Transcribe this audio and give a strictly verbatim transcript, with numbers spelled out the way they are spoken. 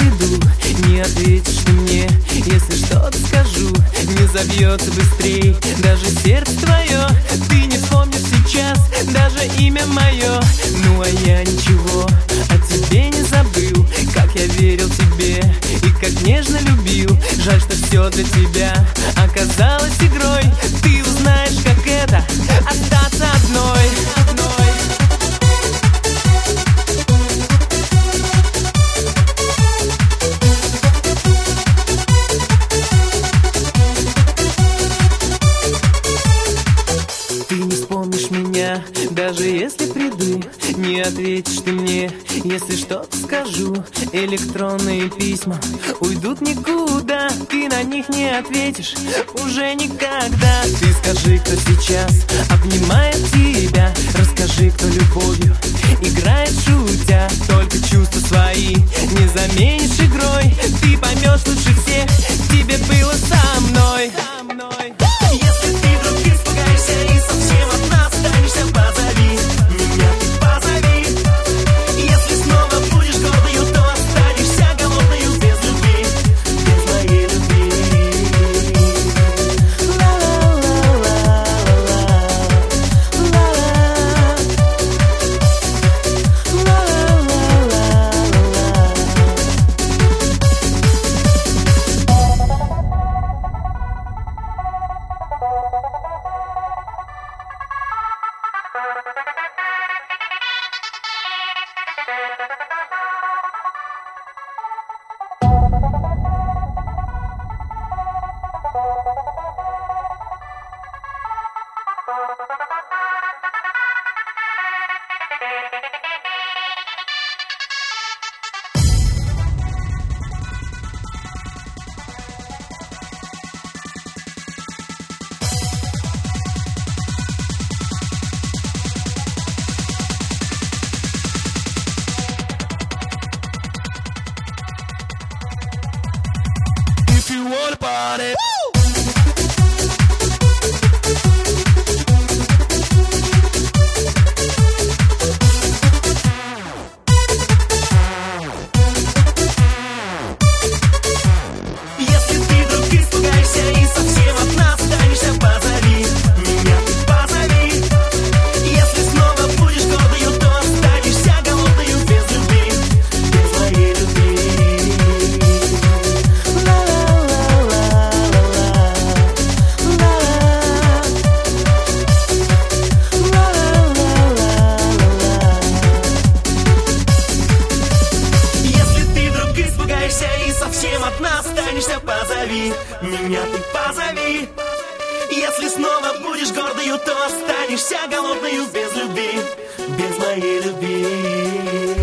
приду, не ответишь ты мне. Если что-то скажу, не забьется быстрей даже сердце твое. Ты не вспомнишь сейчас даже имя мое. Ну а я ничего о тебе не забыл. Как я верил тебе и как нежно любил. Жаль, что все для тебя оказалось игрой. Ты узнаешь, как это остаться одной. Ты не вспомнишь меня, даже если приду, не ответишь ты мне, если что-то скажу. Электронные письма уйдут никуда, ты на них не ответишь уже никогда. Ты скажи, кто сейчас обнимает тебя, расскажи, кто любовью играет шутя. Только чувства свои не заменишь игрой. Ты поймешь лучше всех, тебе было со мной. Если ты вдруг испугаешься и совсем одна останешься, позови меня, ты позови. Если снова будешь гордою, то останешься голодною без любви, без моей любви. If you want a party, позови меня, ты позови. Если снова будешь гордою, то останешься голодною без любви, без моей любви.